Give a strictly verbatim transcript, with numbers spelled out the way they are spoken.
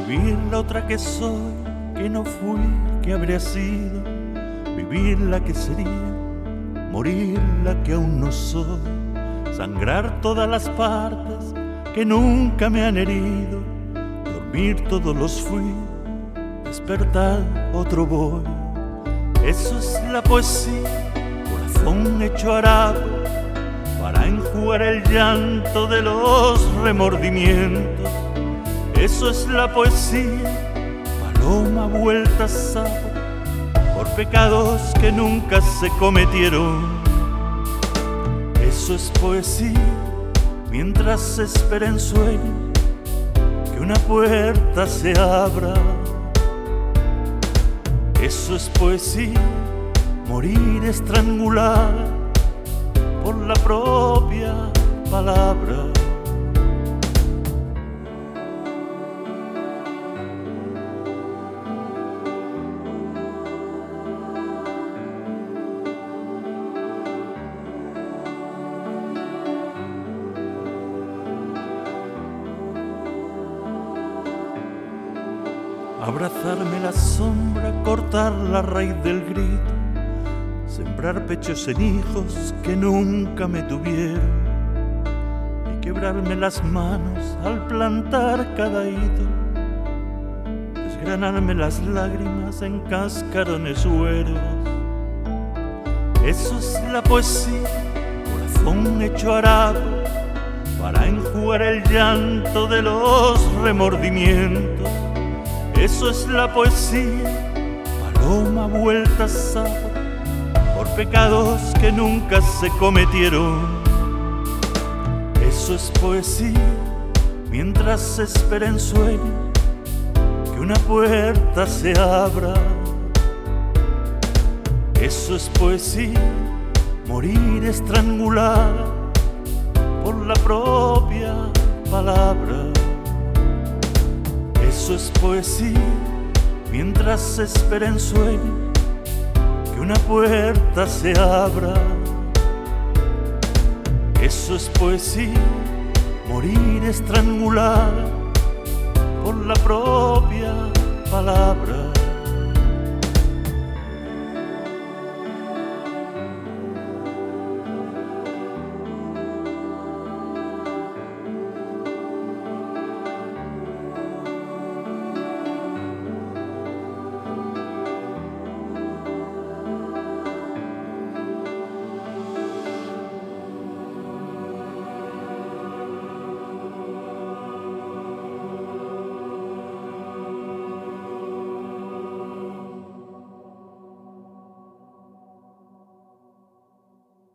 vivir la otra que soy, que no fui, que habría sido, vivir la que sería, morir la que aún no soy, sangrar todas las partes que nunca me han herido, dormir todos los fui, despertar otro voy. Eso es la poesía, corazón hecho harapo, para enjugar el llanto de los remordimientos. Eso es la poesía, paloma vuelta a sapo, por pecados que nunca se cometieron. Eso es poesía, mientras se espera en sueños que una puerta se abra. Eso es poesía, morir estrangulada por la propia palabra. Abrazarme la sombra, cortar la raíz del grito, sembrar pechos en hijos que nunca me tuvieron y quebrarme las manos al plantar cada hito, desgranarme las lágrimas en cascarones hueros. Eso es la poesía, corazón hecho harapo, para enjugar el llanto de los remordimientos. Eso es la poesía, paloma vuelta a sapo, por pecados que nunca se cometieron. Eso es poesía, mientras se espera en sueños que una puerta se abra. Eso es poesía, morir estrangulada por la propia palabra. Eso es poesía, mientras se espera en sueños que una puerta se abra. Eso es poesía, morir estrangulada por la propia palabra.